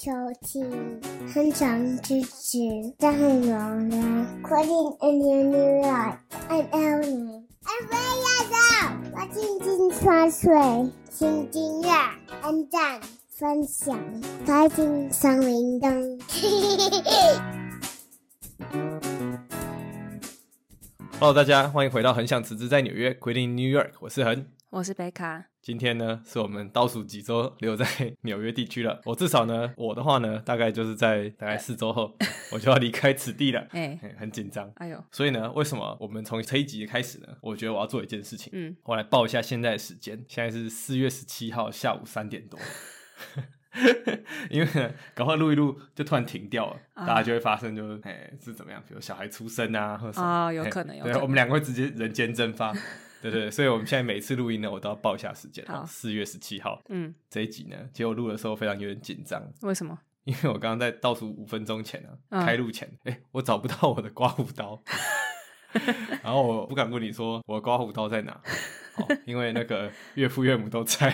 收听，很想支持张很荣的Quitting in New York。I'm Ellen。I'm Ray 的，我静静刷水，请订阅、按赞、分享，开启小铃铛。 Hello， 大家欢迎回到很想辞职在纽约 Quitting New York， 我是恒， 我是贝卡。 今天呢是我们倒数几周留在纽约地区了。我至少呢，我的话呢，大概就是在大概4周后，我就要离开此地了。很紧张。哎呦，所以呢，为什么我们从这一集开始呢？我觉得我要做一件事情。我来报一下现在的时间，现在是4月17号下午3点多。因为呢，搞快录一录就突然停掉了，大家就会发生就是怎么样，比如小孩出生啊，或者什么有可能有可能。 对，我们两个会直接人间蒸发。对，所以我们现在每次录音呢，我都要报一下时间。4月17号，这一集呢，结果录的时候非常有点紧张。 为什么？ 因为我刚刚在倒数5分钟前开录前，我找不到我的刮胡刀，然后我不敢问你说我的刮胡刀在哪。因为那个岳父岳母都在。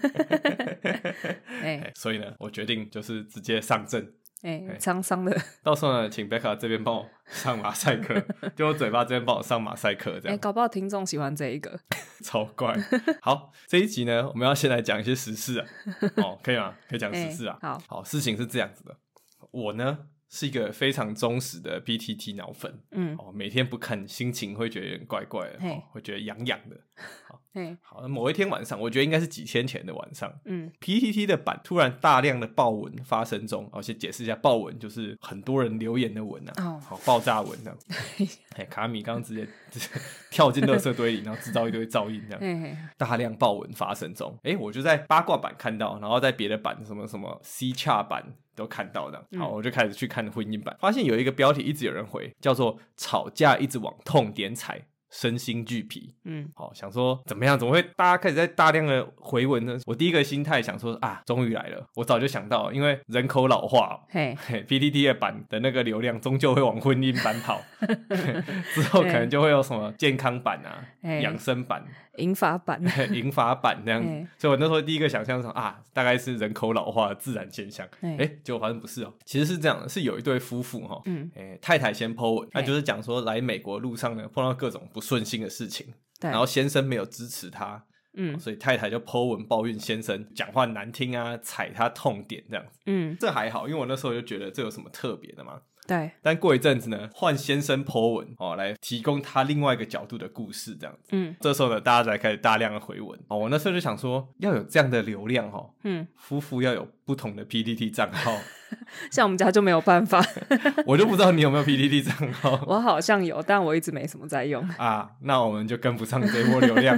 所以呢，我决定就是直接上阵。 沧桑的， 到时候呢，请贝卡这边帮我上马赛克，就我嘴巴这边帮我上马赛克，这样。 搞不好听众喜欢这一个， 超怪。好，这一集呢，我们要先来讲一些时事啊。可以吗？可以讲时事啊。好，事情是这样子的，我呢是一个非常忠实的 PTT 脑粉。每天不看心情会觉得有点怪怪的，会觉得痒痒的。好，某一天晚上，我觉得应该是几天前的晚上，PTT 的版突然大量的爆文发生中。先解释一下，爆文就是很多人留言的文啊，爆炸文这样。卡米刚刚直接跳进垃圾堆里，然后制造一堆噪音这样。大量爆文发生中，我就在八卦版看到，然后在别的版什么什么 C 洽版都看到的。好，我就开始去看婚姻版，发现有一个标题一直有人回，叫做吵架一直往痛点踩，身心俱疲。想说怎么样，怎么会大家开始在大量的回文呢？我第一个心态想说终于来了，我早就想到了，因为人口老化，PTT 的版的那个流量终究会往婚姻版跑。之后可能就会有什么健康版啊、养生版、 银发版、 银发版这样子。所以我那时候第一个想象是大概是人口老化的自然现象。结果发现不是其实是这样的，是有一对夫妇太太先 po 文，那就是讲说来美国路上呢碰到各种不顺心的事情，然后先生没有支持他。所以太太就 po 文抱怨先生讲话难听啊，踩他痛点这样子。这还好，因为我那时候就觉得这有什么特别的嘛。 对， 但过一阵子呢，换先生 po 文来提供他另外一个角度的故事这样子。这时候呢，大家才开始大量的回文。我那时候就想说，要有这样的流量夫妇要有不同的 PTT 账号。 像我们家就没有办法。 我就不知道你有没有 PTT 账号。 我好像有，但我一直没什么在用。 那我们就跟不上这一波流量。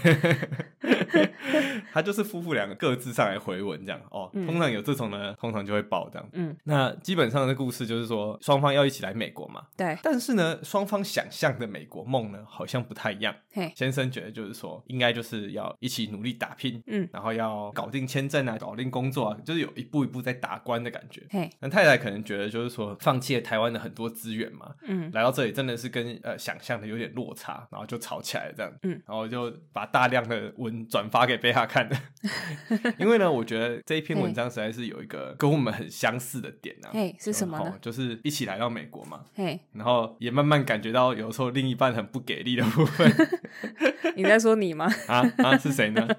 他就是夫妇两个各自上来回文这样。通常有这种呢，通常就会爆这样。那基本上的故事就是说，双方要一起来美国嘛。 对。 但是呢，双方想象的美国梦呢，好像不太一样。先生觉得就是说，应该就是要一起努力打拼，然后要搞定签证啊，搞定工作啊，就是有一步一步在打关的感觉。那太太可能觉得就是说，放弃了台湾的很多资源嘛，来到这里真的是跟想象的有点落差，然后就吵起来了这样。然后就把大量的文转发给贝哈看的。因为呢，我觉得这一篇文章实在是有一个跟我们很相似的点啊。 是什么呢？ 就是一起来到美国嘛。然后也慢慢感觉到有时候另一半很不给力的部分。 你在说你吗？ 是谁呢？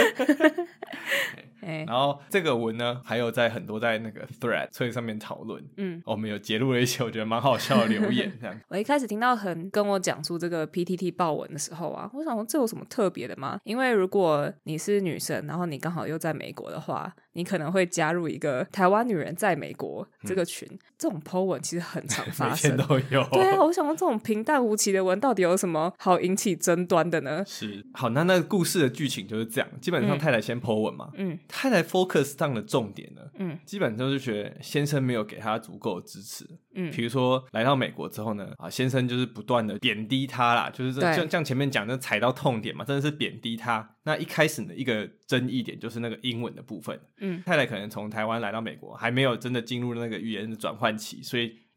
然后这个文呢，还有在很多在那个 thread 上面讨论。我们有截录了一些我觉得蛮好笑的留言这样。 我一开始听到很跟我讲述这个 PTT 爆文的时候我想说这有什么特别的吗？因为如果你是女生，然后你刚好又在美国的话，你可能会加入一个台湾女人在美国这个群。这种 po 文其实很常发生， 每天都有。 对我想说这种平淡无奇的文到底有什么好引起争端的呢？ 是。好，那个故事的剧情就是这样，基本上太太先 po 文嘛。太太 focus 上的重点呢，基本上就是觉得先生没有给他足够的支持。比如说来到美国之后呢，先生就是不断的贬低他啦，就是像前面讲的踩到痛点嘛，真的是贬低他。那一开始的一个争议点就是那个英文的部分。太太可能从台湾来到美国，还没有真的进入那个语言的转换期，所以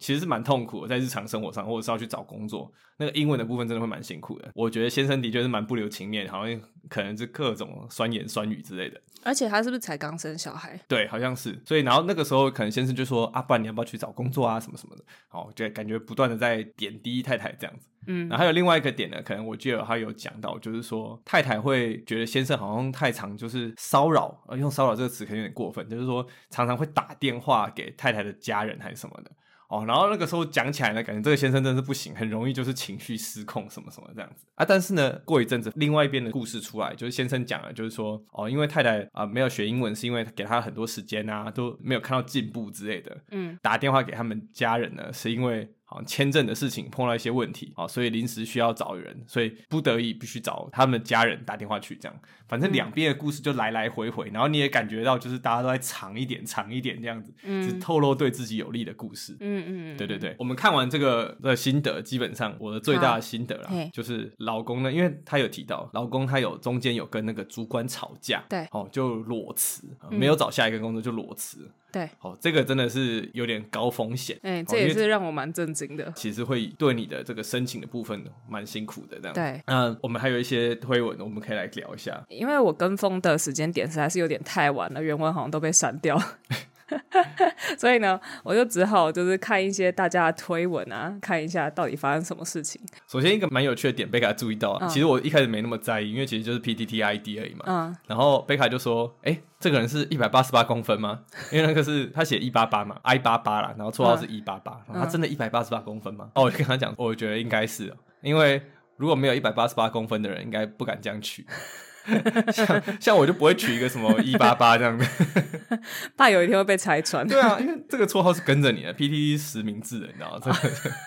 其实是蛮痛苦的，在日常生活上或者是要去找工作，那个英文的部分真的会蛮辛苦的。我觉得先生的确是蛮不留情面，好像可能是各种酸言酸语之类的。 而且他是不是才刚生小孩？ 对，好像是。所以然后那个时候可能先生就说啊，不然你要不要去找工作啊什么什么的，就感觉不断的在贬低太太这样子。然后还有另外一个点呢，可能我记得他有讲到，就是说太太会觉得先生好像太常就是骚扰，用骚扰这个词可能有点过分，就是说常常会打电话给太太的家人还是什么的。然后那个时候讲起来呢，感觉这个先生真的是不行，很容易就是情绪失控什么什么这样子啊。但是呢，过一阵子，另外一边的故事出来，就是先生讲了，就是说因为太太没有学英文，是因为给他很多时间啊，都没有看到进步之类的。打电话给他们家人呢，是因为签证的事情碰到一些问题，所以临时需要找人，所以不得已必须找他们的家人打电话去，这样反正两边的故事就来来回回，然后你也感觉到就是大家都在长一点这样子，只透露对自己有利的故事。对对对，我们看完这个的心得，基本上我的最大的心得啦，就是老公呢，因为他有提到老公他有中间有跟那个主管吵架， 对， 就裸辞，没有找下一个工作就裸辞。 对， 这个真的是有点高风险， 这也是让我蛮震惊的。 其实会对你的这个申请的部分蛮辛苦的，这样。 对， 我们还有一些推文，我们可以来聊一下。 因为我跟风的时间点实在是有点太晚了，原文好像都被删掉。所以呢，我就只好就是看一些大家的推文啊，看一下到底发生什么事情。 首先一个蛮有趣的点，贝卡注意到其实我一开始没那么在意，因为其实就是 PTT ID 而已嘛。然后贝卡就说这个人是188公分吗？因为那个是他写188嘛，I88啦，然后绰号是188，然后他真的188公分吗？我就跟他讲，我觉得应该是因为如果没有188公分的人应该不敢这样取。像我就不会取一个什么188这样的， 怕有一天会被拆穿。 对啊，因为这个绰号是跟着你的 PTT 实名制的，你知道吗？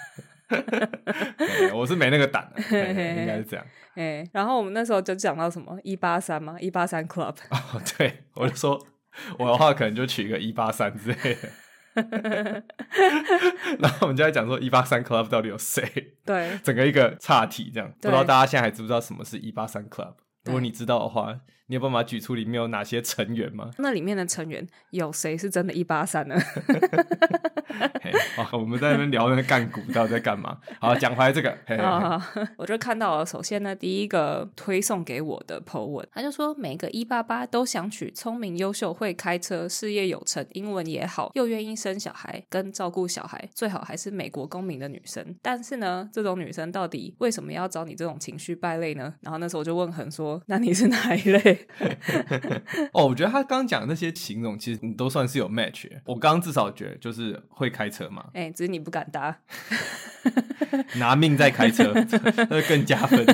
我是没那个胆的，应该是这样。 然后我们那时候就讲到什么183吗？183 Club。 对，我就说我的话可能就取一个183之类的。然后我们就在讲说183 Club 到底有谁？ 对， 整个一个岔题这样，不知道大家现在还知不知道什么是183 Club？如果你知道的话，你有办法举出里面有哪些成员吗？ 那里面的成员有谁是真的183呢？ 我们在那边聊那个干股到底在干嘛。好，讲回来这个我就看到了，首先呢，第一个推送给我的 po 文，他就说每个188都想娶聪明优秀会开车事业有成英文也好又愿意生小孩跟照顾小孩，最好还是美国公民的女生。但是呢，这种女生到底为什么要找你这种情绪败类呢？然后那时候我就问恒说，那你是哪一类？ 我觉得他刚刚讲的那些形容其实你都算是有 match。 我刚刚至少觉得就是会开车嘛， 只是你不敢搭。 拿命在开车那更加分。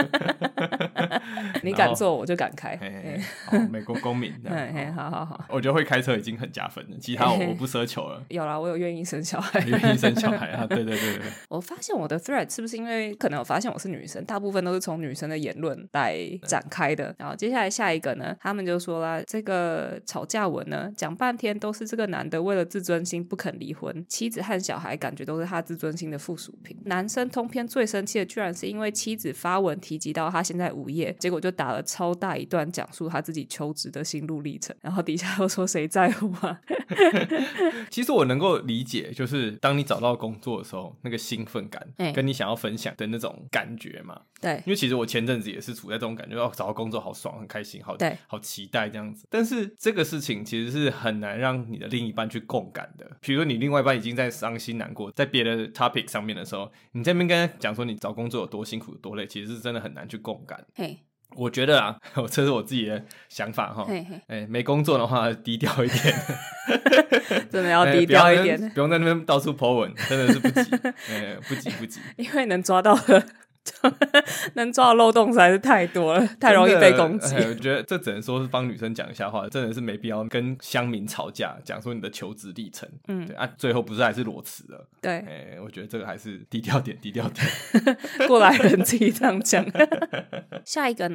你敢做我就敢开。 好，美国公民。 好， 我觉得会开车已经很加分了，其他我不奢求了。 有啦，我有愿意生小孩。 愿意生小孩啊，对。 我发现我的 thread 是不是因为可能我发现我是女生，大部分都是从女生的言论来展开的。然后接下来下一个呢，他们就说啦，这个吵架文呢讲半天都是这个男的为了自尊心不肯离婚，妻子和小孩感觉都是他自尊心的附属品。男生通篇最生气的居然是因为妻子发文提及到他现在无业，结果就打了超大一段讲述他自己求职的心路历程，然后底下又说谁在乎啊。 其实我能够理解，就是当你找到工作的时候那个兴奋感跟你想要分享的那种感觉嘛。 对， 因为其实我前阵子也是处在这种感觉，找到工作好爽很开心，好期待这样子。但是这个事情其实是很难让你的另一半去共感的。比如说你另外一半已经在伤心难过在别的 topic 上面的时候，你在那边跟他讲说你找工作有多辛苦有多累，其实是真的很难去共感。我觉得啊，这是我自己的想法哈。没工作的话低调一点。 真的要低调一点， 不用在那边到处 po 文，真的是不急。不急， 因为能抓到的能抓的漏洞实在是太多了，太容易被攻击。 我觉得这只能说是帮女生讲一下话，真的是没必要跟乡民吵架，讲说你的求职历程。对啊，最后不是还是裸辞了。 对， 我觉得这个还是低调点。 过来人自己这样讲。下一个呢，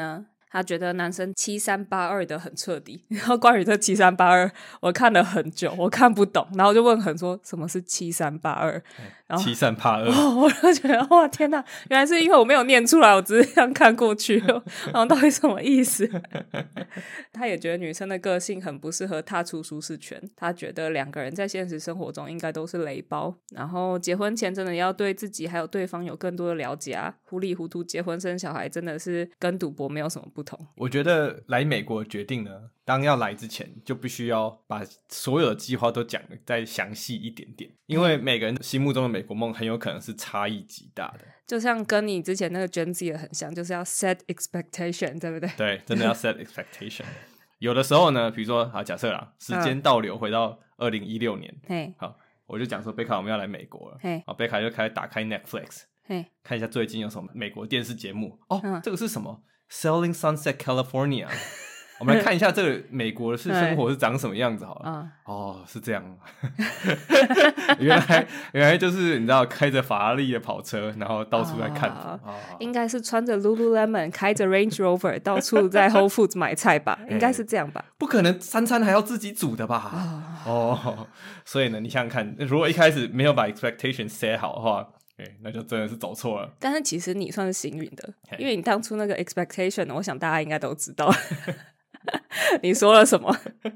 他觉得男生7382的很彻底，然后关于这7382我看了很久，我看不懂，然后就问恒说什么是7382，然后 7382， 我就觉得哇天哪，原来是因为我没有念出来，我只是这样看过去，然后到底什么意思？他也觉得女生的个性很不适合踏出舒适圈，他觉得两个人在现实生活中应该都是雷包，然后结婚前真的要对自己还有对方有更多的了解啊，糊里糊涂结婚生小孩真的是跟赌博没有什么不同。 我觉得来美国决定呢，当要来之前就必须要把所有的计划都讲得再详细一点点，因为每个人心目中的美国梦很有可能是差异极大的， 就像跟你之前那个 Gen Z 的很像，就是要 set expectation， 对不对？ 对，真的要 set expectation 有的时候呢，比如说好假设啦，时间倒流回到2016年，好，我就讲说贝卡我们要来美国了，好，贝卡就开始打开 Netflix，看一下最近有什么美国电视节目哦，这个是什么 Selling Sunset California 我们来看一下这个美国的生活是长什么样子好了。哦，是这样原来就是你知道开着法拉利的跑车然后到处在看应该是穿着 Lululemon 开着 Range Rover 到处在 Whole Foods 买菜吧应该是这样吧， 不可能三餐还要自己煮的吧所以呢你想想看，如果一开始没有把 expectation set 好的话那就真的是走错了。 但是其实你算是幸运的，因为你当初那个 expectation 我想大家应该都知道你说了什么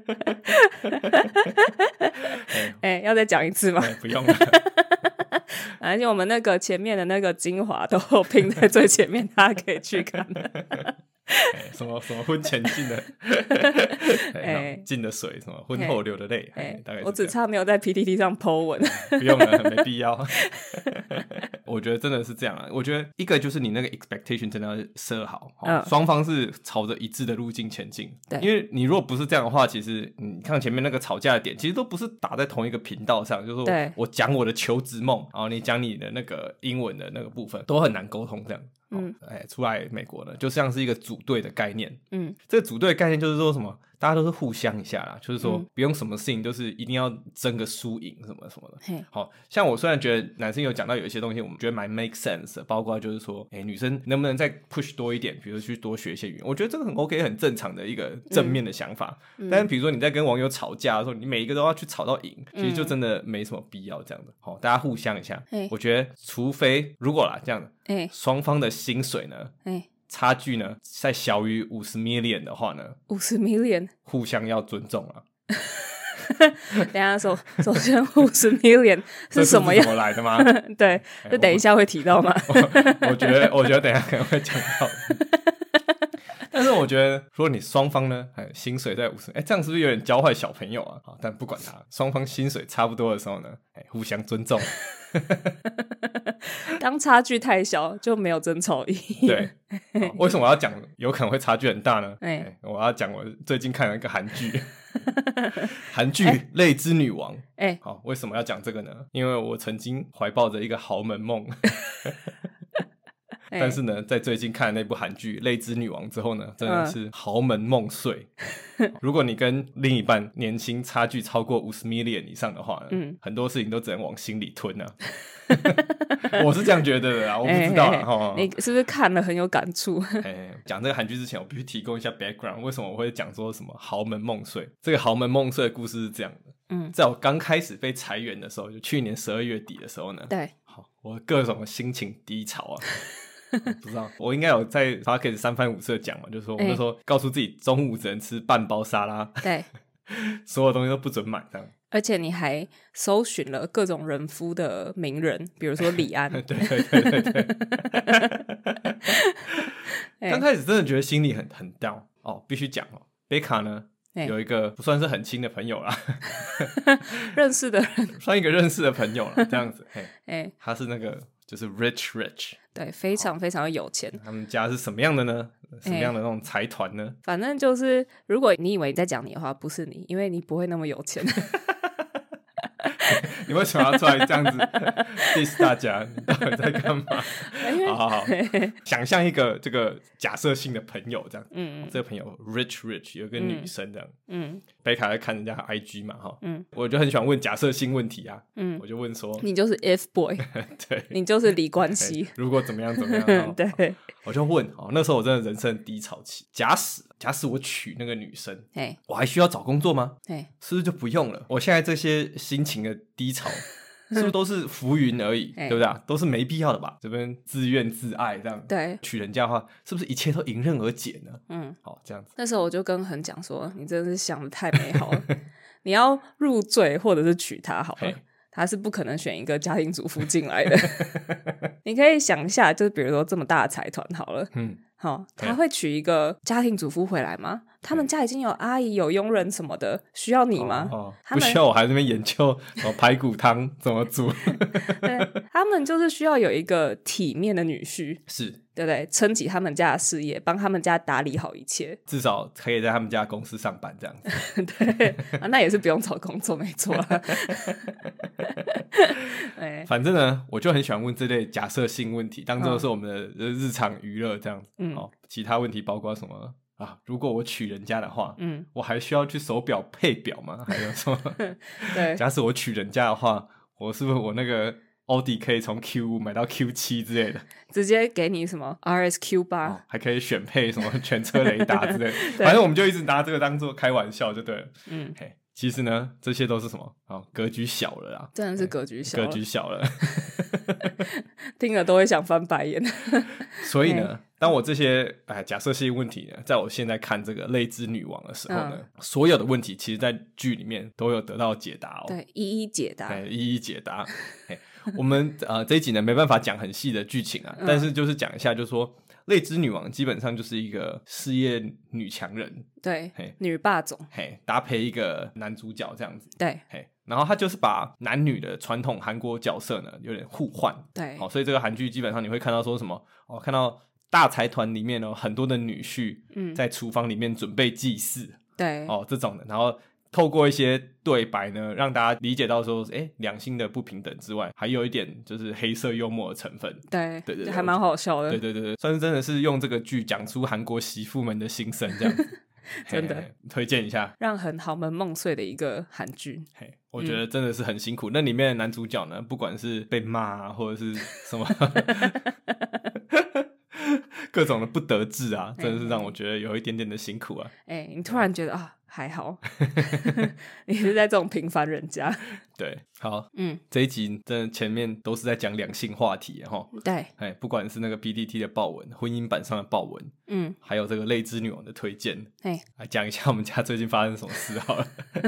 要再讲一次吗？ 不用了而且我们那个前面的那个精华都拼在最前面大家可以去看什么婚前浸的浸的水，什么婚后流的泪大概我只差没有在 PTT 上 po 文不用了，没必要我觉得真的是这样啊，我觉得一个就是你那个 expectation 真的要设好双方是朝着一致的路径前进，因为你如果不是这样的话，其实你看前面那个吵架的点其实都不是打在同一个频道上，就是说我讲我的求职梦，然后你讲你的那个英文的那个部分都很难沟通这样出来美国呢就像是一个组队的概念这个组队的概念就是说什么大家都是互相一下啦，就是说不用什么事情就是一定要争个输赢什么什么的好像我虽然觉得男生有讲到有一些东西我们觉得蛮 make sense 的，包括就是说女生能不能再 push 多一点，比如去多学一些语言，我觉得这个很 OK 很正常的一个正面的想法但是比如说你在跟网友吵架的时候，你每一个都要去吵到赢其实就真的没什么必要这样的大家互相一下我觉得除非如果啦这样的双方的薪水呢差距呢在小于50 million 的话呢 50 million 互相要尊重啊等一下首先50 million 是什么样？ 这是怎么来的吗？ 对这等一下会提到吗？ 我觉得等一下可能会讲到但是我觉得如果你双方呢薪水在50这样是不是有点教坏小朋友啊？但不管他双方薪水差不多的时候呢互相尊重当差距太小就没有争吵意义对为什么我要讲有可能会差距很大呢我要讲我最近看了一个韩剧韩剧《泪之女王》好，为什么要讲这个呢？因为我曾经怀抱着一个豪门梦但是呢在最近看那部韩剧《泪之女王》之后呢真的是豪门梦碎如果你跟另一半年薪差距超过50 million 以上的话呢很多事情都只能往心里吞啊我是这样觉得的啦，我不知道啦你是不是看了很有感触讲这个韩剧之前我必须提供一下 background 为什么我会讲说什么豪门梦碎。这个豪门梦碎的故事是这样的在我刚开始被裁员的时候，就去年12月底的时候呢好，我各种心情低潮啊不知道我应该有在 Podcast 三番五次的讲嘛，就是说我那时候告诉自己中午只能吃半包沙拉对所有东西都不准买这样， 而且你还搜寻了各种人夫的名人，比如说李安对刚开始真的觉得心里很 down 必须讲贝卡呢有一个不算是很亲的朋友啦认识的人算一个认识的朋友啦这样子他是那个就是 rich 对非常非常有钱。 他们家是什么样的呢？什么样的那种财团呢？ 反正就是如果你以为你在讲你的话不是你，因为你不会那么有钱你为什么要出来这样子 diss 大家？你到底在干嘛？ 因为好，想象一个这个假设性的朋友这样，这个朋友 rich 有一个女生这样，贝卡在看人家 IG 嘛，我就很喜欢问假设性问题啊，我就问说， 你就是 if boy， 对， 你就是李冠希， 如果怎么样怎么样， 对， 我就问，那时候我真的人生低潮期，假使我娶那个女生，我还需要找工作吗？是不是就不用了？我现在这些心情的低潮是不是都是浮云而已，对不对啊？都是没必要的吧？这边自怨自艾这样， 对， 娶人家的话，是不是一切都迎刃而解呢？好，这样子。 那时候我就跟恒讲说，你真的是想的太美好了，你要入赘或者是娶她好了。他是不可能选一个家庭主妇进来的。你可以想一下，就是比如说这么大的财团好了，好，他会娶一个家庭主妇回来吗？他们家已经有阿姨有佣人什么的，需要你吗？ 不需要，我还在那边研究排骨汤怎么煮。 对，他们就是需要有一个体面的女婿， 是， 对不对？撑起他们家的事业，帮他们家打理好一切， 至少可以在他们家公司上班这样子。 对那也是不用找工作，没错啦。 反正呢，我就很喜欢问这类假设性问题，当做是我们的日常娱乐这样子。其他问题包括什么啊？如果我娶人家的话，我还需要去手表配表吗？还有什么？对，假使我娶人家的话，我是不是我那个奥迪可以从 Q5 买到 Q7 之类的， 直接给你什么 RSQ8， 还可以选配什么全车雷达之类的。反正我们就一直拿这个当做开玩笑就对了。其实呢，这些都是什么？格局小了啦， 真的是格局小了， 格局小了， 听了都会想翻白眼。 所以呢，当我这些假设性问题呢，在我现在看这个泪之女王的时候呢，所有的问题其实在剧里面都有得到解答对，一一解答， 一一解答。我们这一集呢没办法讲很细的剧情啊，但是就是讲一下，就是说泪之女王基本上就是一个事业女强人， 对，女霸总， 搭配一个男主角这样子， 对， 然后他就是把男女的传统韩国角色呢有点互换， 对， 所以这个韩剧基本上你会看到说什么看到大财团里面呢很多的女婿在厨房里面准备祭祀， 对， 这种的，然后透过一些对白呢，让大家理解到说，两性的不平等之外，还有一点就是黑色幽默的成分。 对，还蛮好笑的。 对，算是真的是用这个剧讲出韩国媳妇们的心声，这样子。 真的推荐一下， 让很豪门梦碎的一个韩剧。 我觉得真的是很辛苦。那里面的男主角呢，不管是被骂啊，或者是什么各种的不得志啊，真的是让我觉得有一点点的辛苦啊。 你突然觉得还好，你是在这种平凡人家。 对，好，这一集真的前面都是在讲两性话题齁。 对， 不管是那个 PTT 的爆文，婚姻版上的爆文，还有这个泪之女王的推荐，来讲一下我们家最近发生什么事好了。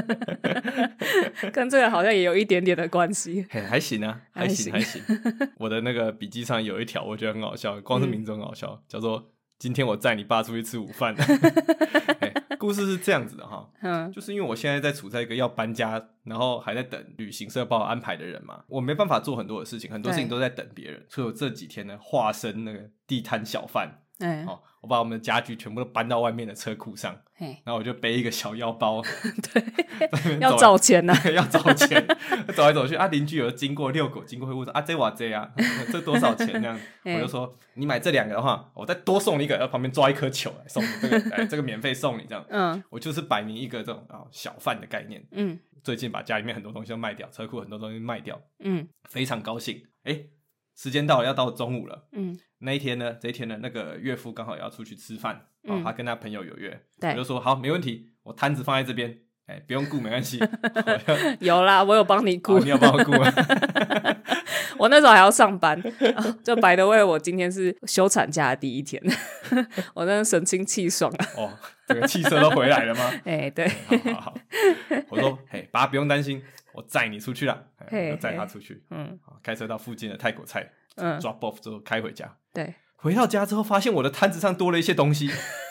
跟这个好像也有一点点的关系。 还行啊，还行。我的那个笔记上有一条，我觉得很好笑，光是名字很好笑，叫做“今天我载你爸出去吃午饭”。故事是这样子的哈，就是因为我现在处在一个要搬家，然后还在等旅行社帮我安排的人嘛，我没办法做很多的事情，很多事情都在等别人，所以我这几天呢，化身那个地摊小贩，我把我们的家具全部都搬到外面的车库上，然后我就背一个小腰包， 对，要找钱啊， 要找钱，走来走去啊，邻居有经过遛狗经过会问说这哇这啊，这多少钱这样？我就说你买这2个的话，我再多送你一个，然后旁边抓一颗球来送你这个免费送你这样。我就是摆明一个这种小贩的概念。最近把家里面很多东西都卖掉，车库很多东西卖掉，非常高兴。时间到了，要到中午了。这一天呢，那个岳父刚好要出去吃饭，他跟他朋友有约，我就说好，没问题，我摊子放在这边，不用顾，没关系。 有啦，我有帮你顾， 你有帮我顾吗？ 我那时候还要上班，就by the way，我今天是休产假的第一天，我真的神清气爽啊！ 这个气色都回来了吗？ 对， 好，我说爸不用担心，我载你出去啦，我载他出去，开车到附近的泰国菜，drop off 之后开回家， 对， 回到家之后发现我的摊子上多了一些东西，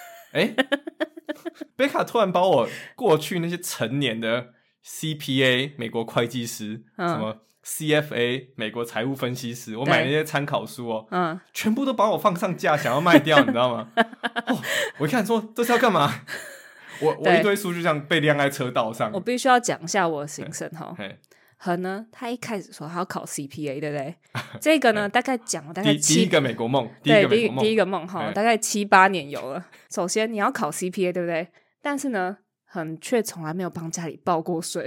贝卡突然把我过去那些成年的 CPA 美国会计师，什么CFA 美国财务分析师，我买那些参考书全部都把我放上架，想要卖掉，你知道吗？我一看说这是要干嘛？我一堆书就这样被晾在车道上。 我必须要讲一下我的心声恒呢，他一开始说他要考 CPA， 对不对？这个呢，大概讲了大概第一个美国梦， 第一个梦哈，大概7-8年有了。首先你要考 CPA， 对不对？但是呢，恒却从来没有帮家里报过税。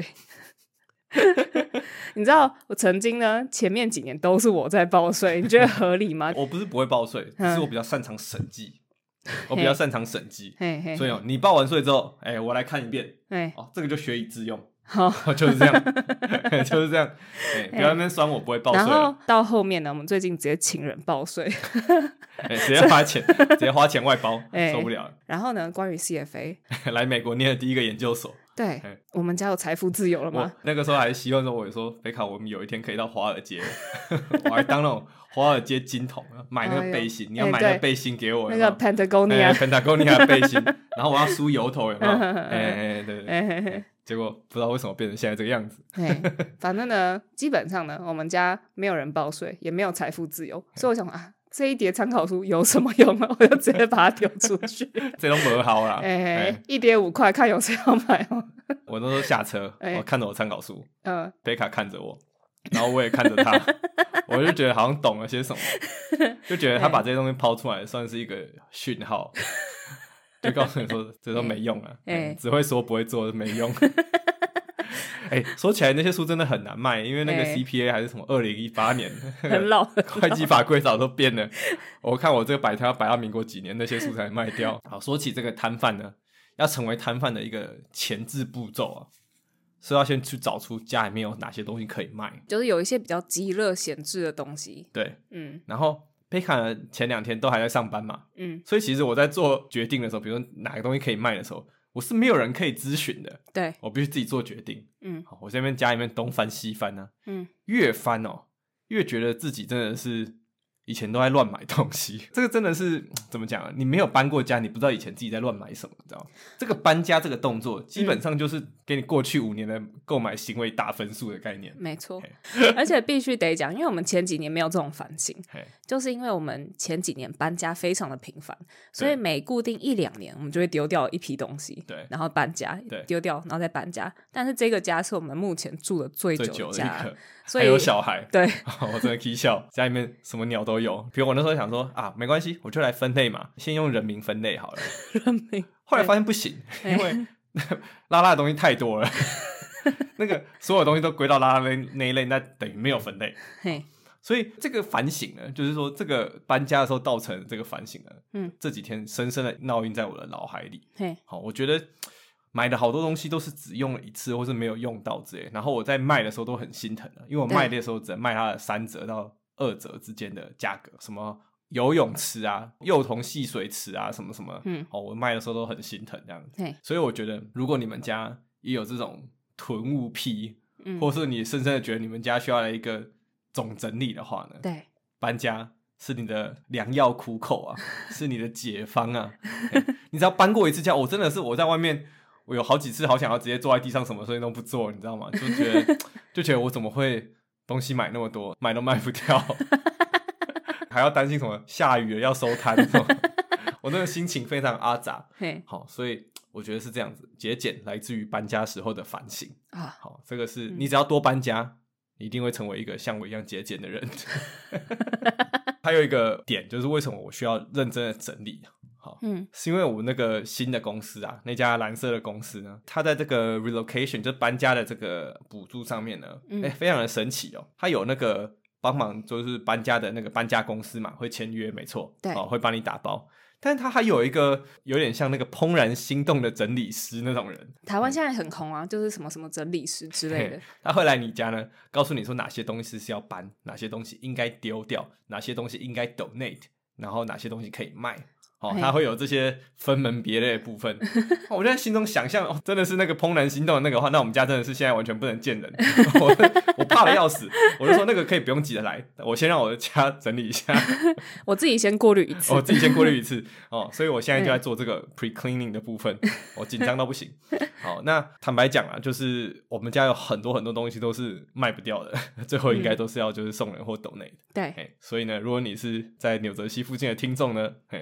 你知道我曾经呢，前面几年都是我在报税，你觉得合理吗？ 我不是不会报税，只是我比较擅长审计。我比较擅长审计，所以你报完税之后，我来看一遍，这个就学以致用，就是这样，就是这样，不要在那边酸我不会报税。 然后到后面呢，我们最近直接请人报税， 直接花钱外包，受不了了。 然后呢，关于 CFA， 来美国念的第一个研究所。 对，我们家有财富自由了吗？ 我那个时候还希望说，我说北卡，我们有一天可以到华尔街，我还当那种华尔街金童，买那个背心，你要买那个背心给我， 那个 Patagonia 的背心，然后我要梳油头，有没有？对，结果不知道为什么变成现在这个样子。 反正呢，基本上呢，我们家没有人报税，也没有财富自由，所以我想啊。这一叠参考书有什么用啊？我就直接把它丢出去。 这都不好啦， 一叠5块，看有谁要买哦。 我那时候下车，我看着我参考书，贝卡看着我，然后我也看着他，我就觉得好像懂了些什么，就觉得他把这些东西抛出来，算是一个讯号，就告诉你说这都没用啊，只会说不会做没用。说起来那些书真的很难卖，因为那个 CPA 还是什么2018年很老会计法规早都变了。我看我这个摆摊要摆到民国几年那些书才卖掉。好，说起这个摊贩呢，要成为摊贩的一个前置步骤啊，是要先去找出家里面有哪些东西可以卖， 就是有一些比较极乐闲置的东西。 对，然后贝卡呢前2天都还在上班嘛，所以其实我在做决定的时候，比如说哪个东西可以卖的时候，我是没有人可以咨询的， 对， 我必须自己做决定。好，我这边家里面东翻西翻啊，越翻越觉得自己真的是以前都在乱买东西。这个真的是怎么讲啊？你没有搬过家，你不知道以前自己在乱买什么，你知道吗？这个搬家这个动作，基本上就是给你过去5年的购买行为打分数的概念。 没错，而且必须得讲，因为我们前几年没有这种反省，就是因为我们前几年搬家非常的频繁，所以每固定1-2年，我们就会丢掉一批东西， 对， 然后搬家，丢掉，然后再搬家。但是这个家是我们目前住的最久的家， 所以还有小孩， 对， 我真的起笑，家里面什么鸟都有。比如我那时候想说啊，没关系，我就来分类嘛，先用人名分类好了。 人名， 后来发现不行，因为拉拉的东西太多了，那个所有东西都归到拉拉那一类，那等于没有分类。所以这个反省呢，就是说这个搬家的时候造成的这个反省呢，这几天深深的烙印在我的脑海里。好，我觉得买的好多东西都是只用了1次，或是没有用到之类，然后我在卖的时候都很心疼的，因为我卖的时候只能卖它的3折到2折之间的价格，什么游泳池啊、幼童戏水池啊，什么什么，我卖的时候都很心疼这样子。所以我觉得，如果你们家也有这种囤物癖，或是你深深的觉得你们家需要来一个总整理的话呢， 对， 搬家是你的良药苦口啊，是你的解方啊。你只要搬过1次家，我真的是我在外面，我有好几次好想要直接坐在地上，什么事情都不做，你知道吗？就觉得我怎么会东西买那么多，买都卖不掉，还要担心什么下雨了要收摊，我那个心情非常阿杂。好，所以我觉得是这样子，节俭来自于搬家时候的反省啊。好，这个是你只要多搬家，你一定会成为一个像我一样节俭的人。还有一个点就是为什么我需要认真的整理，好，是因为我那个新的公司啊，那家蓝色的公司呢，它在这个 relocation 就搬家的这个补助上面呢，非常的神奇哦。它有那个帮忙就是搬家的那个搬家公司嘛，会签约，没错，对，会帮你打包。但是他还有一个有点像那个怦然心动的整理师那种人， 台湾现在很红啊，就是什么什么整理师之类的。 他会来你家呢，告诉你说哪些东西是要搬，哪些东西应该丢掉，哪些东西应该 donate， 然后哪些东西可以卖。他会有这些分门别类的部分。我就在心中想象，真的是那个怦然心动的那个话，那我们家真的是现在完全不能见人。我怕得要死，我就说那个可以不用急着来，我先让我的家整理一下， 我自己先过滤一次， 我自己先过滤一次所以我现在就在做这个 pre-cleaning 的部分，我紧张到不行。好，那坦白讲啊，就是我们家有很多很多东西都是卖不掉的，最后应该都是要就是送人或donate的。 对， 所以呢，如果你是在纽泽西附近的听众呢，传个讯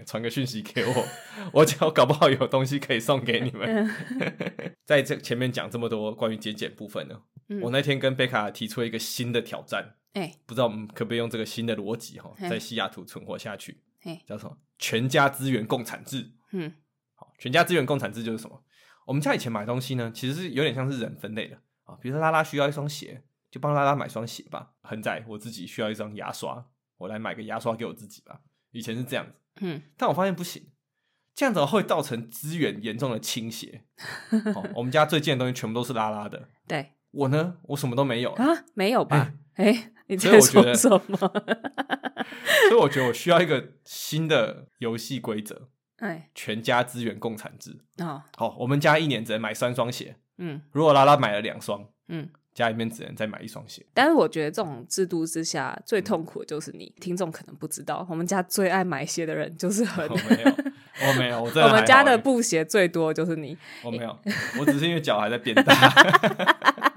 讯息给我，我搞不好有东西可以送给你们。在这前面讲这么多关于节俭部分呢，我那天跟贝卡提出了一个新的挑战，不知道我们可不可以用这个新的逻辑在西雅图存活下去，叫什么？全家资源共产制。好，全家资源共产制就是什么？我们家以前买东西呢，其实是有点像是人分类的啊。比如说拉拉需要一双鞋，就帮拉拉买双鞋吧。恒仔我自己需要一张牙刷，我来买个牙刷给我自己吧。以前是这样子，但我发现不行，这样子会造成资源严重的倾斜。我们家最近的东西全部都是拉拉的， 对， 我呢，我什么都没有啊，没有吧？你在说什么？ 所以我觉得我需要一个新的游戏规则，全家资源共产制。好，我们家一年只能买3双鞋，如果拉拉买了2双，家里面只能再买1双鞋。 但是我觉得这种制度之下最痛苦的就是你，听众可能不知道，我们家最爱买鞋的人就是恒。 我没有，我真的还好。 我们家的布鞋最多就是你。 我没有，我只是因为脚还在变大。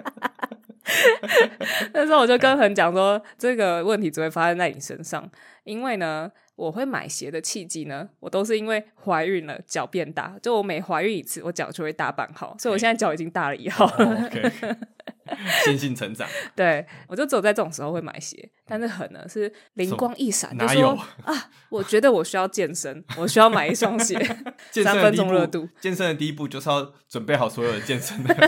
那时候我就跟恒讲说，这个问题只会发生在你身上，因为呢，我会买鞋的契机呢，我都是因为怀孕了，脚变大，就我每怀孕一次，我脚就会大半号，所以我现在脚已经大了1号。 OK， 线性成长。 对，我就只有在这种时候会买鞋，但是恒呢是灵光一闪，就说啊，我觉得我需要健身，我需要买1双鞋。3分钟热度。 健身的第一步就是要准备好所有的健身的。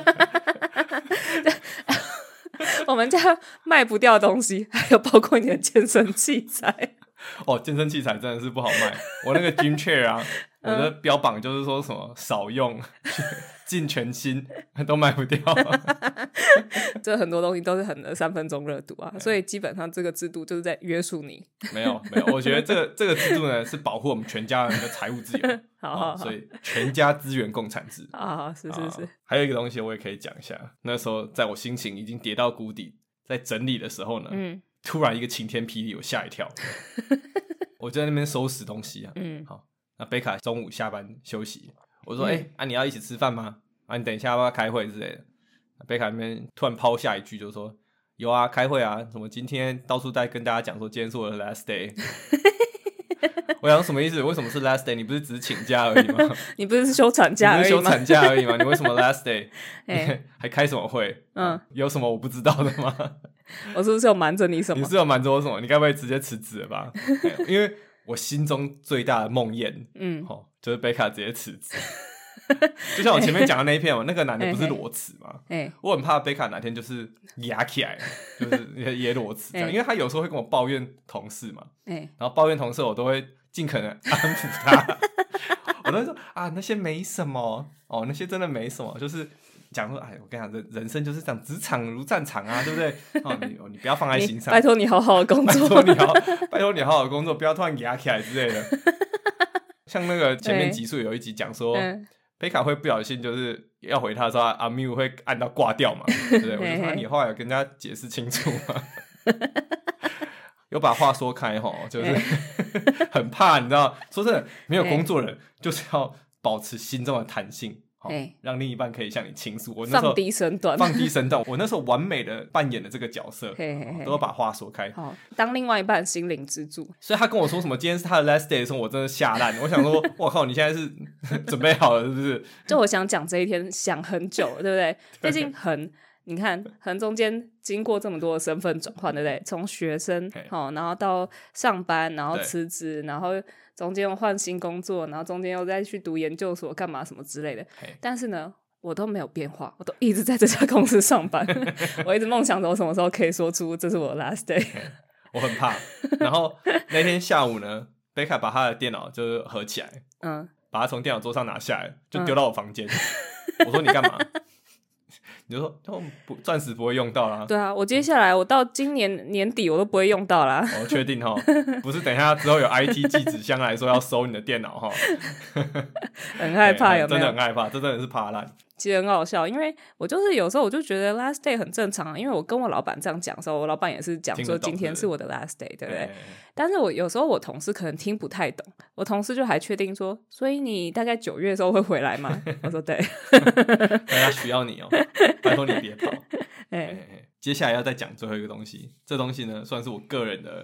我们家卖不掉的东西还有包括你的健身器材。 健身器材真的是不好卖。我那个 gym chair 啊，我的标榜就是说什么少用尽全新都卖不掉。 这很多东西都是很的3分钟热度啊，所以基本上这个制度就是在约束你。 没有，我觉得这个制度呢是保护我们全家人的财务自由。 好， 所以全家资源共产制。 是。 还有一个东西我也可以讲一下，那时候在我心情已经跌到谷底，在整理的时候呢，突然一个晴天霹雳，我吓一跳。我就在那边收拾东西啊。好，那贝卡中午下班休息，我说你要一起吃饭吗？你等一下要不要开会之类的？贝卡那边突然抛下一句就说有啊，开会啊，什么今天到处在跟大家讲说今天是我的 last day。我想什么意思？为什么是 last day？ 你不是只是请假而已吗？ 你不是休产假而已吗？ 你不是休产假而已吗？你为什么 last day？还开什么会？有什么我不知道的吗？ 我是不是有瞒着你什么？ 你是有瞒着我什么？你该不会直接辞职了吧？因为我心中最大的梦魇，就是贝卡直接辞职。就像我前面讲的那一篇，那个男的不是裸辞吗？我很怕贝卡哪天就是压起来，就是也裸辞这样，因为他有时候会跟我抱怨同事嘛，然后抱怨同事我都会尽可能安抚他。我都会说那些没什么那些真的没什么，就是讲说我跟你讲，人生就是这样，职场如战场啊，对不对？你不要放在心上， 拜托你好好的工作， 拜托你好好的工作，不要突然压起来之类的。像那个前面集数有一集讲说，贝卡会不小心就是要回他说阿缪会按到挂掉嘛，对不对？我就说你后来有跟人家解释清楚吗？有把话说开就是很怕，你知道，说真的，没有工作人就是要保持心中的弹性。让另一半可以向你倾诉。我那时候放低身段， 我那时候完美的扮演的这个角色，都要把话说开， 当另外一半心灵支柱。 所以他跟我说什么今天是他的 last day 的时候，我真的吓烂。我想说，我靠，你现在是准备好了是不是？ 就我想讲这一天想很久了，对不对？毕竟你看恒中间经过这么多的身份转换，对不对？从学生然后到上班，然后辞职，然后中间又换新工作，然后中间又再去读研究所干嘛什么之类的。但是呢，我都没有变化，我都一直在这家公司上班。我一直梦想着我什么时候可以说出这是我的 last day。 我很怕。然后那天下午呢，贝卡把他的电脑就是合起来，把他从电脑桌上拿下来，就丢到我房间。我说你干嘛？你就说暂时不会用到啦。 对啊，我接下来我到今年年底我都不会用到啦。 确定不是等一下之后有 IT 寄纸箱来说要收你的电脑很害怕有没有？ 真的很害怕，这真的是怕烂。 其实很好笑，因为我就是有时候我就觉得 last day 很正常，因为我跟我老板这样讲的时候，我老板也是讲说今天是我的 last day， 对不对？但是我有时候我同事可能听不太懂，我同事就还确定说，所以你大概9月的时候会回来吗？我说对。 他需要你拜托你别跑。接下来要再讲最后一个东西，这东西呢算是我个人的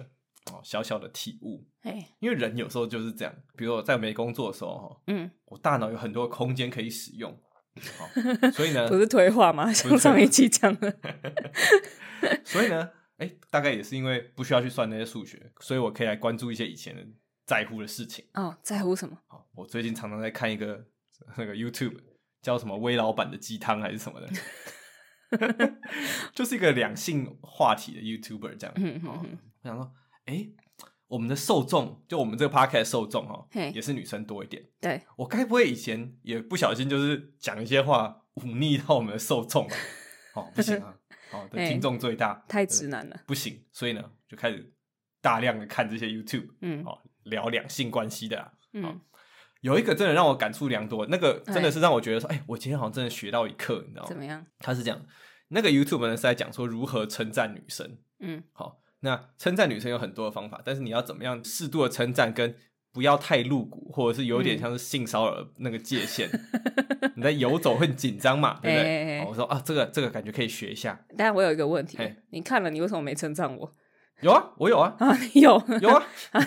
小小的体悟。因为人有时候就是这样，比如说我在没工作的时候，我大脑有很多空间可以使用，所以呢， 不是退化吗？像上一期讲的， 所以呢，大概也是因为不需要去算那些数学，所以我可以来关注一些以前人在乎的事情。 在乎什么？ 我最近常常在看一个那个 YouTube 叫什么威老板的鸡汤还是什么的。就是一个两性话题的 YouTuber 这样。我想说我们的受众，就我们这个 podcast 受众也是女生多一点。 对， 我该不会以前也不小心就是讲一些话忤逆到我们的受众不行啊，的听众最大， 太直男了， 不行。所以呢，就开始大量的看这些 YouTube，聊两性关系的啦。有一个真的让我感触良多，那个真的是让我觉得说，我今天好像真的学到一课，你知道吗？ 怎么样？ 他是讲那个 YouTube 呢是在讲说如何称赞女生。好，那称赞女生有很多的方法，但是你要怎么样适度的称赞，跟不要太露骨，或者是有点像是性骚扰那个界限，你在游走会紧张嘛，对不对？我说这个感觉可以学一下。 但我有一个问题，你看了，你为什么没称赞我？ 有啊，我有啊。 你有啊。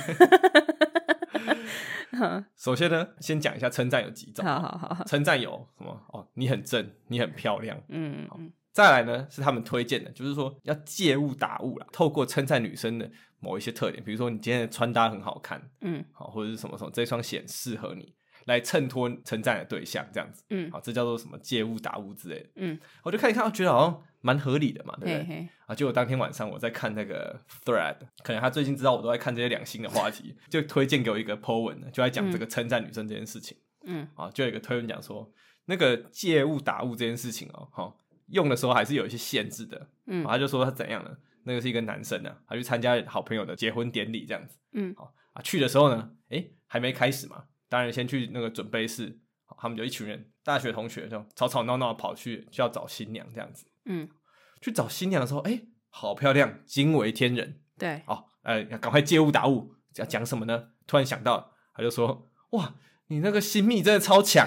首先呢，先讲一下称赞有几种。 好。 称赞有什么？你很正，你很漂亮。再来呢，是他们推荐的，就是说要借物打物啦，透过称赞女生的某一些特点，比如说你今天的穿搭很好看，或者是什么这双鞋适合你，来衬托称赞的对象，这样子。这叫做什么借物打物之类的。我就看一看，觉得好像蛮合理的嘛，对不对？结果当天晚上我在看那个 Thread， 可能他最近知道我都在看这些两性的话题，就推荐给我一个 po 文，就在讲这个称赞女生这件事情。就有一个推文讲说，那个借物打物这件事情用的时候还是有一些限制的。他就说他怎样呢？那个是一个男生他去参加好朋友的结婚典礼这样子。去的时候呢，还没开始嘛，当然先去那个准备室，他们就一群人大学同学就吵吵闹闹跑去就要找新娘这样子。去找新娘的时候，好漂亮，惊为天人。 对， 赶快借物打物，要讲什么呢？突然想到，他就说：哇，你那个新秘真的超强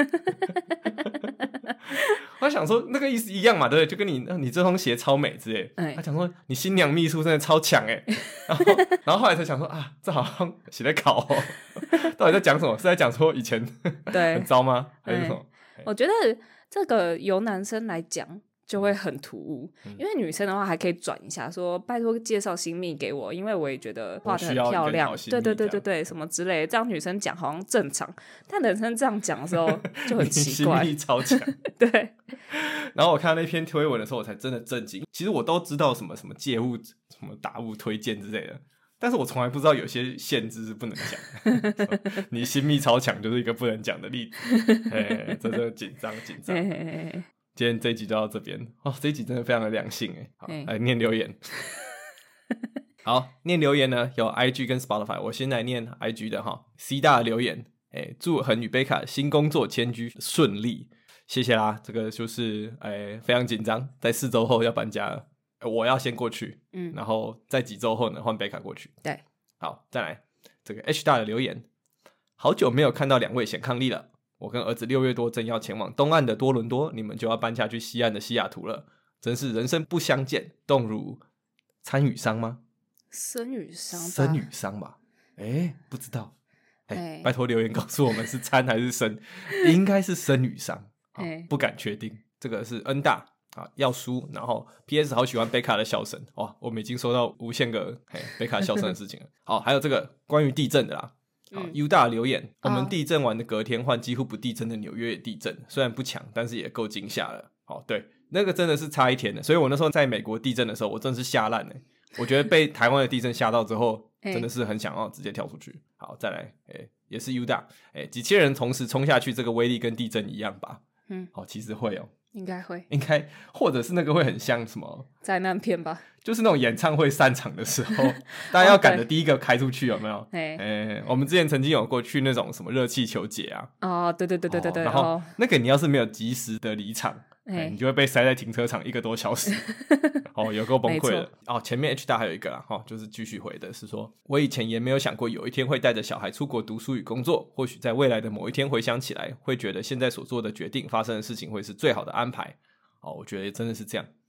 我想说那个意思一样嘛，对不对？就跟你这双鞋超美之类。他讲说你新娘秘书真的超强然后后来才想说这好像写在考到底在讲什么？是在讲说以前很糟吗？还是什么？ 我觉得这个由男生来讲就会很突兀，因为女生的话还可以转一下，说拜托介绍新秘给我，因为我也觉得画得很漂亮，对，什么之类的，这样女生讲好像正常，但男生这样讲的时候就很奇怪。 新秘超强。对。然后我看到那篇推文的时候，我才真的震惊。其实我都知道什么借物、什么打物推荐之类的，但是我从来不知道有些限制是不能讲。你新秘超强就是一个不能讲的例子。真的紧张。今天这一集就到这边这一集真的非常的良性好，来念留言。好，念留言呢有 IG 跟 Spotify， 我先来念 IG 的C 大的留言，祝恒与贝卡新工作迁居顺利，谢谢啦。这个就是非常紧张，在4周后要搬家了，我要先过去，然后在几周后呢换贝卡过去。 对， 好，再来这个 H 大的留言，好久没有看到2位显抗力了。我跟儿子6月多正要前往东岸的多伦多，你们就要搬下去西岸的西雅图了，真是人生不相见，动如参与商吗？ 生与商吧，不知道，拜托留言告诉我们是参还是生，应该是生与商，不敢确定。这个是 N 大要输，然后 PS 好喜欢贝卡的笑声，哇，我们已经收到无限个贝卡笑声的事情了。好，还有这个关于地震的啦。U 大留言，我们地震完的隔天换几乎不地震的纽约也地震，虽然不强，但是也够惊吓了。对，那个真的是差一天的，所以我那时候在美国地震的时候，我真的是吓烂我觉得被台湾的地震吓到之后，真的是很想要直接跳出去。好，再来，也是 U 大，几千人同时冲下去，这个威力跟地震一样吧？其实会应该会， 或者是那个会很像什么灾难片吧？就是那种演唱会散场的时候，大家要赶着第一个开出去，有没有？我们之前曾经有过去那种什么热气球节啊。 对， 然后那个你要是没有及时的离场，你就会被塞在停车场1个多小时。有够崩溃的。前面 H 大还有一个啦，就是继续回的是说，我以前也没有想过有一天会带着小孩出国读书与工作，或许在未来的某一天回想起来，会觉得现在所做的决定发生的事情会是最好的安排。我觉得真的是这样。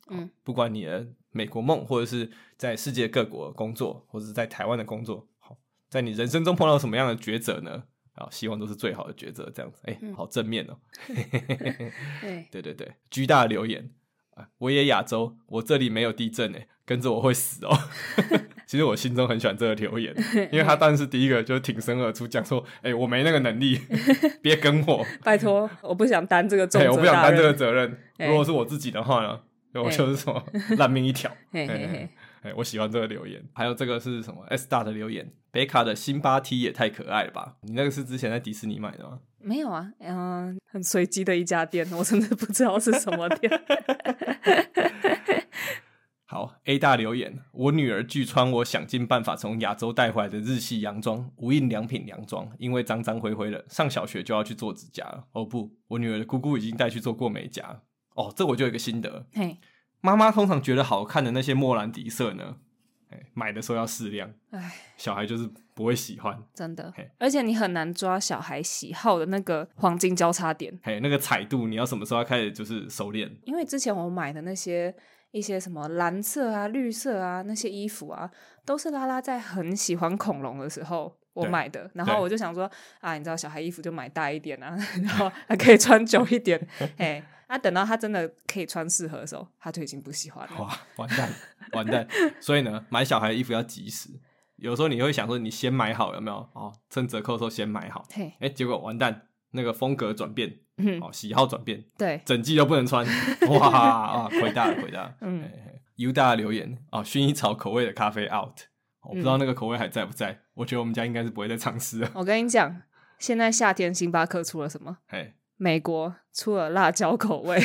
不管你的美国梦，或者是在世界各国工作，或者是在台湾的工作，好，在你人生中碰到什么样的抉择呢？希望都是最好的抉择，这样子，好正面哦。对对对，巨大的留言，我也亚洲，我这里没有地震跟着我会死哦。其实我心中很喜欢这个留言，因为他当然是第一个就挺身而出讲说，我没那个能力，别跟我， 拜托，我不想担这个重责大任， 我不想担这个责任。如果是我自己的话呢，我就是什么烂命一条。我喜欢这个留言。还有这个是什么 S 大的留言，北卡的辛巴 T 也太可爱了吧？你那个是之前在迪士尼买的吗？ 没有啊，很随机的一家店，我真的不知道是什么店。 好 ，A 大留言，我女儿拒穿我想尽办法从亚洲带回来的日系洋装，无印良品洋装，因为脏脏灰灰的，上小学就要去做指甲了。哦不，我女儿的姑姑已经带去做过美甲了。哦，这我就有一个心得。妈妈通常觉得好看的那些莫兰迪色呢，买的时候要适量，小孩就是不会喜欢，真的。 而且你很难抓小孩喜好的那个黄金交叉点， 那个彩度，你要什么时候要开始就是熟练？ 因为之前我买的那些一些什么蓝色啊、绿色啊那些衣服啊，都是拉拉在很喜欢恐龙的时候我买的，然后我就想说你知道小孩衣服就买大一点啊，然后还可以穿久一点，等到他真的可以穿适合的时候，他就已经不喜欢了。 哇，完蛋！所以呢，买小孩的衣服要及时。有时候你会想说，你先买好有没有？趁折扣的时候先买好。结果完蛋，那个风格转变，喜好转变， 对， 整季都不能穿。哇，亏大了。U 大的留言薰衣草口味的咖啡 out， 我不知道那个口味还在不在。我觉得我们家应该是不会再尝试了。 我跟你讲，现在夏天星巴克出了什么？美国出了辣椒口味。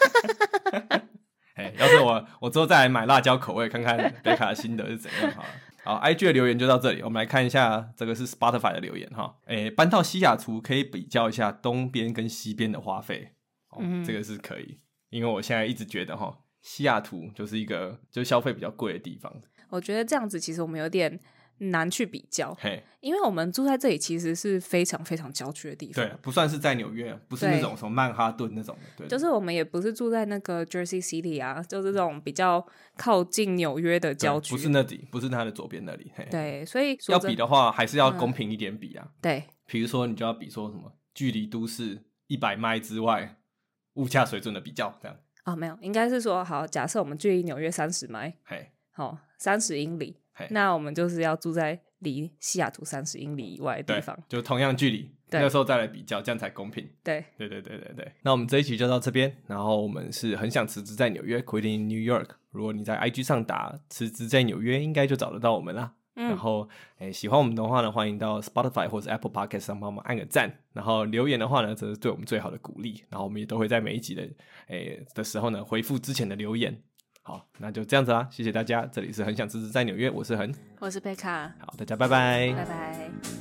要是我之后再来买辣椒口味，看看北卡的心得是怎样好了。好 ，IG 的留言就到这里，我们来看一下这个是 Spotify 的留言哈。搬到西雅图可以比较一下东边跟西边的花费，这个是可以，因为我现在一直觉得西雅图就是一个就消费比较贵的地方。 我觉得这样子其实我们有点难去比较，因为我们住在这里其实是非常非常郊区的地方， 对，不算是在纽约，不是那种什么曼哈顿那种的，对， 就是我们也不是住在那个 Jersey City 啊，就是这种比较靠近纽约的郊区， 不是那里，不是它的左边那里， 对，所以要比的话还是要公平一点比啊， 对， 比如说你就要比说什么距离都市100迈之外物价水准的比较，这样没有，应该是说好，假设我们距离纽约30迈，好30英里，那我们就是要住在离西雅图30英里以外的地方， 就同样距离，那时候再来比较，这样才公平。对。那我们这一期就到这边，然后我们是很想辞职在纽约 ，Quitting New York。如果你在 IG 上打辞职在纽约，应该就找得到我们啦。然后喜欢我们的话呢，欢迎到 Spotify 或者 Apple Podcast 上帮我们按个赞，然后留言的话呢，这是对我们最好的鼓励。然后我们也都会在每一集的时候呢，回复之前的留言。好，那就这样子啦，谢谢大家。这里是很想辞职在纽约，我是恒， 我是贝卡， 好，大家拜拜， 拜拜。